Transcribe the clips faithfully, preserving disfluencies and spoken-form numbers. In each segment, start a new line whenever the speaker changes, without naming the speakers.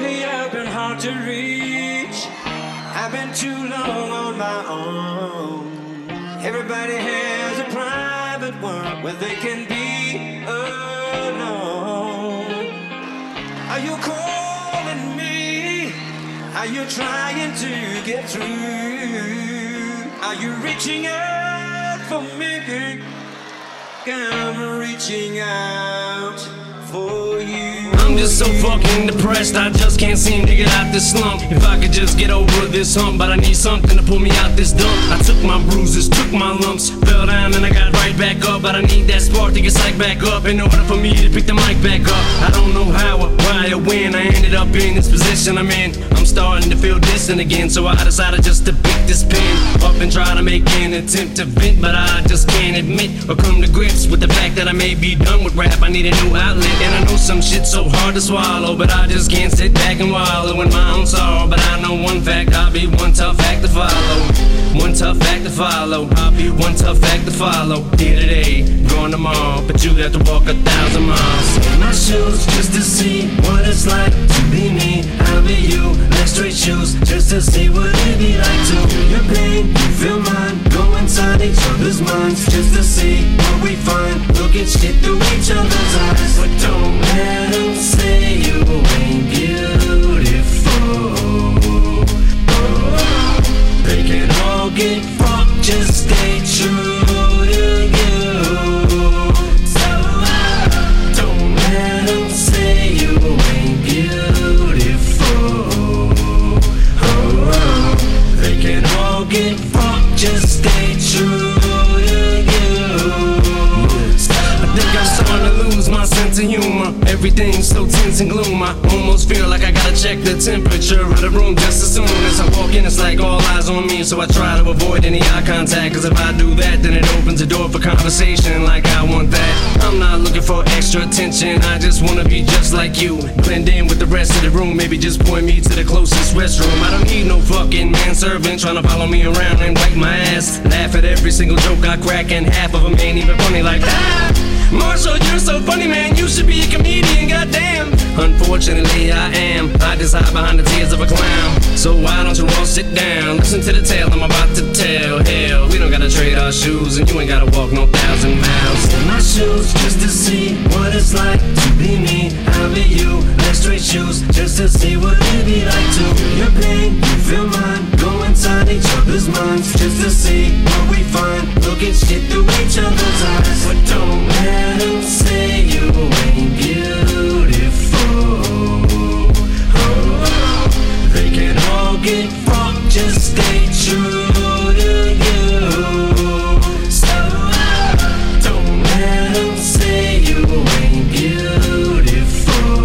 Lately I've been hard to reach. I've been too long on my own. Everybody has a private world where they can be alone. Are you calling me? Are you trying to get through? Are you reaching out for me? I'm reaching out for you.
I'm just so fucking depressed, I just can't seem to get out this slump. If I could just get over this hump, but I need something to pull me out this dump. I took my bruises, took my lumps, fell down and I got right back up. But I need that spark to get psyched back up in order for me to pick the mic back up. I don't know how or why or when I ended up in this position I'm in. I'm starting to feel distant again, so I decided just to pick this pen up and try to make an attempt to vent. But I just can't admit or come to grips with the fact that I may be done with rap. I need a new outlet, and I know some shit's so hard to swallow, but I just can't sit back and wallow in my own sorrow. But I know one fact, I'll be one tough act to follow. One tough act to follow. I'll be one tough act to follow. Here today, gone tomorrow, but you'd have to walk a thousand miles in my shoes just to see what it's like to be me. I'll be you, like straight shoes, just to see what it'd be like to feel your pain, you feel mine. Go inside each other's minds just to see what we find. Look at shit through each other's eyes, but don't let them say you ain't beautiful. Oh, they can all get fucked, just stay true to you. So uh, don't let them say you ain't beautiful. Oh, they can all get fucked, just stay true to you. I think I'm starting to lose my sense of humor. Everything's so tense and gloom. I almost feel like I gotta check the temperature of the room just as soon as I walk in. It's like all eyes on me, so I try to avoid any eye contact. Cause if I do that, then it opens the door for conversation like I want that. I'm not looking for extra attention, I just wanna be just like you. Blend in with the rest of the room, maybe just point me to the closest restroom. I don't need no fucking manservant trying to follow me around and wipe my ass. Laugh at every single joke I crack, and half of them ain't even funny like that. Marshall, you're so funny, man, you should be a comedian, goddamn. Unfortunately, I am. I just hide behind the tears of a clown. So why don't you all sit down, listen to the tale I'm about to tell. Hell, we don't gotta trade our shoes, and you ain't gotta walk no thousand miles in my shoes just to see what it's like to be me. I'll be you, like straight shoes, just to see what it'd be like to feel your pain, you feel mine. Go inside each other's minds just to see what we find. Look at shit through each other's eyes, but don't let them say you ain't beautiful. Oh, they can all get fucked, just stay true to you. So uh, don't let them say you ain't beautiful.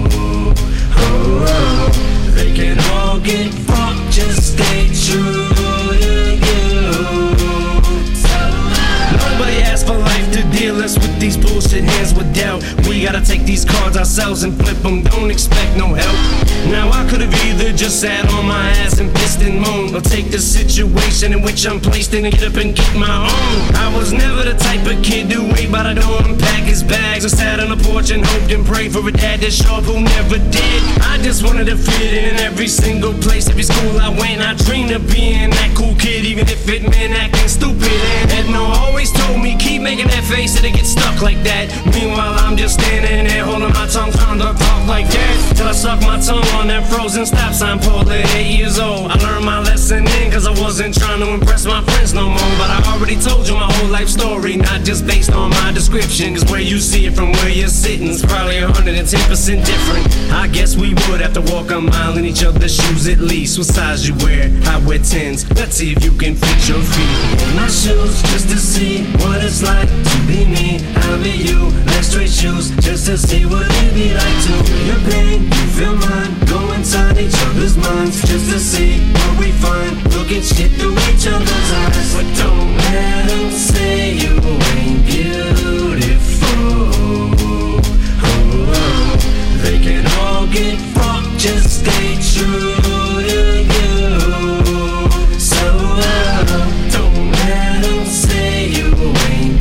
Oh, they can all get fucked, just stay true to you. So uh, nobody asked for life to deal us with these bullshit hands with doubt. We gotta take these cards ourselves and flip them, don't expect no help. Now I could've either just sat on my ass and pissed and moaned, or take the situation in which I'm placed in and get up and get my own. I was never the type of kid to wait by the door and pack his bags, or sat on the porch and hoped and prayed for a dad that's sharp who never did. I just wanted to fit in every single place, every school I went. I dreamed of being that cool kid, even if it meant acting stupid. And Edna always told me, keep making that face, it'll get stuck like that. Meanwhile I'm just standing there holding my tongue, trying to talk like that, till I suck my tongue on that frozen stop sign pole at eight years old. I learned my lesson then, cause I wasn't trying to impress my friends no more. But I already told you my whole life story, not just based on my description. Cause where you see it from where you're sitting is probably one hundred ten percent different. I guess we would have to walk a mile in each other's shoes at least. What size you wear? I wear tens. Let's see if you can fit your feet in my shoes just to see what it's like to be me. I'll be you, like straight shoes, just to see what it'd be like to feel your pain, you feel mine. Go inside each other's minds just to see what we find. Look at shit through each other's eyes, but don't let them say you ain't beautiful. Oh, they can all get fucked, just stay true to you. So uh, don't let them say you ain't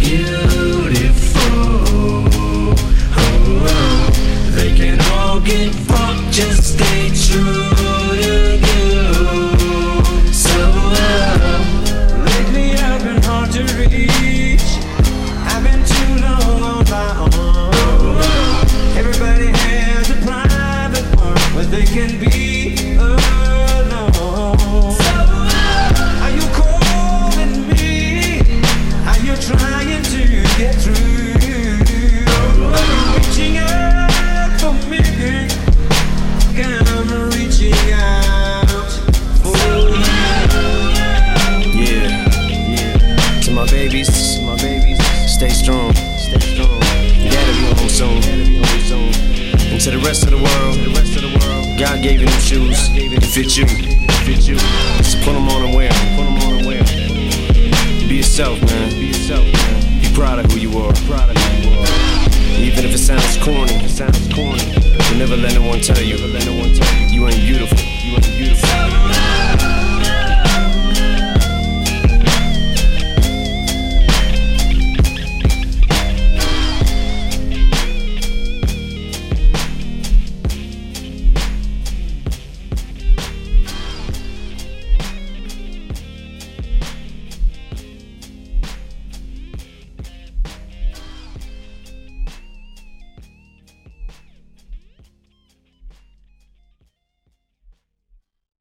beautiful. Oh, they can all get fucked. just stay true to you. So uh,
lately I've been hard to reach. I've been too long on my own. Everybody has a private one where they can be alone. So uh, are you calling me? Are you trying to get through? Are you reaching out for me? I'm reaching out for you.
Yeah, yeah. To my babies, to my babies, stay strong, stay strong. You gotta be home soon, gotta be home soon. And to the rest of the world, to the rest of the world, God gave you them shoes to fit you, fit you. So put them on and wear, put them on and wear. Be yourself, man. Be yourself, man. Be proud of who you are, proud of who you are. Even if it sounds corny, it sounds corny. But never let no one tell you, never let no one tell you, you ain't beautiful, you ain't beautiful.